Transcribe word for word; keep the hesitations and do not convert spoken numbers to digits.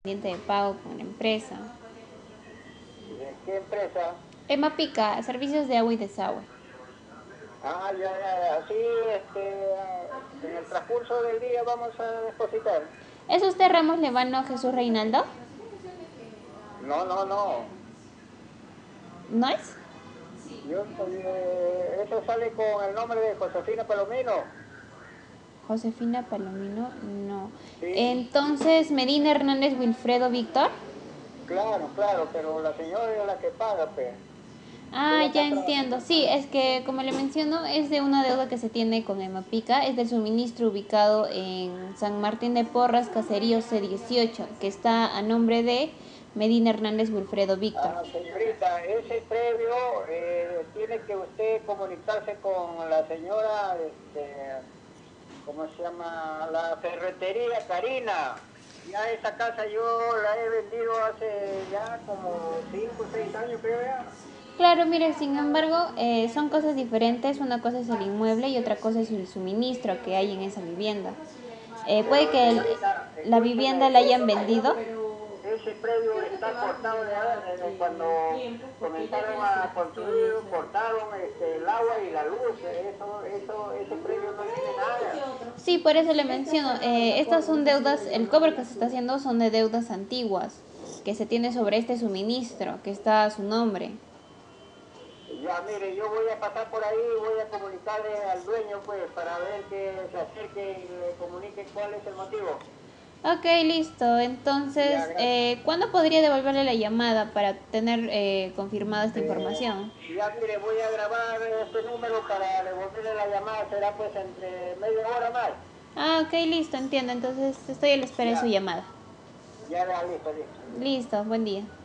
pendiente de pago con la empresa. ¿De qué empresa? Emapica, servicios de agua y desagüe. Ah, ya, ya, ya. Sí, este, en el transcurso del día vamos a depositar. ¿Es usted Ramos Levano Jesús Reinaldo? No, no, no. ¿No es? Yo soy, eh, eso sale con el nombre de Josefina Palomino. Josefina Palomino, no. Sí, Entonces, Medina Hernández Wilfredo Víctor. claro, claro, pero la señora es la que paga, pues. Ah, Ella ya está trabajando. entiendo. Sí, es que como le menciono, es de una deuda que se tiene con Emapica, es del suministro ubicado en San Martín de Porras, Caserío C dieciocho, que está a nombre de Medina Hernández Wilfredo Víctor. Ah, señorita, ese previo eh, tiene que usted comunicarse con la señora, este, ¿cómo se llama? La ferretería Karina. Ya esa casa yo la he vendido hace ya como cinco o seis años, creo ya. Claro, mire, sin embargo, eh, son cosas diferentes. Una cosa es el inmueble y otra cosa es el suministro que hay en esa vivienda. Eh, puede Pero que el- señorita, la escúcheme, vivienda la hayan vendido. ese predio está cortado ya desde cuando comenzaron a construir, cortaron este, el agua y la luz. Eso, eso, ese predio no tiene nada. Sí, por eso le menciono. Eh, estas son deudas, el cobro que se está haciendo son de deudas antiguas que se tiene sobre este suministro que está a su nombre. Ya, mire, yo voy a pasar por ahí, voy a comunicarle al dueño, pues, para ver que se acerque y le comunique cuál es el motivo. Ok, listo. Ya, Entonces, gracias. eh, ¿cuándo podría devolverle la llamada para tener eh, confirmada esta Eh, información? ya, mire, voy a grabar este número para devolverle la llamada, será pues entre media hora más. Ah, ok, listo, entiendo. Entonces, estoy a la espera de su Ya, llamada. ya, ya, listo, listo. Listo, buen día.